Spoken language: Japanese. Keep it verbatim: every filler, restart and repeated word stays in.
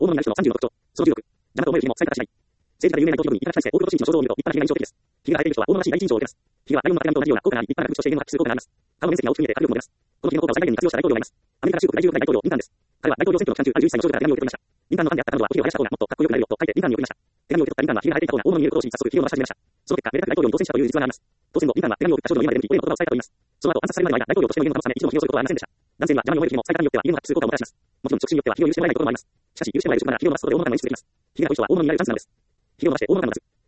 大物になる人のさんじゅうの特徴。その重力。邪魔と思える日も使い方しない。政治家で有名な日本国民に一般体制、大黒地域の症状を見ると、立派な被害の印象的です。ひげが生えている人は大物らしい第一印象を受けます。ひげはライオンのたてがみと同じような高価な立派な学術として芸能が発揮する効果があります。顔の面積が大きく見えて迫力も出ます。このひげの効果を最大限に活用した大統領がいます。アメリカ合衆国在住の大統領、リンカーンです。彼は大統領選挙の期間中、あるじゅういっさいの少女から手紙を受け取りました。リンカーンのファンであった彼女は、おひげを生やした方がもっとかっこよくなるよと書いてリンカーンに送りました。手紙を受け取ったリンカーンは、ひげが生えていた方が大物に見えることを知り、早速ひげを伸ばし始めました。その結果、めでたく大統領に当選したという実話があります。当選後、リンカーンは手紙を送った少女の家まで出向き、お礼の言葉を伝えたといいます。その後、暗殺されるまでの間、大統領としての家の保つため、一度もひげを剃ることはありませんでした。男性には邪魔に思える日も使い方によっては家の発揮する効果をもたらします。もちろん直進によってはひげを許してもらえないこともあります。しかし、許してもらえる職ならひげを伸ばすことで大物感を演出できます。ひげが多い人は大物になれるチャンスなのです。ひげを伸ばして大物感を出す。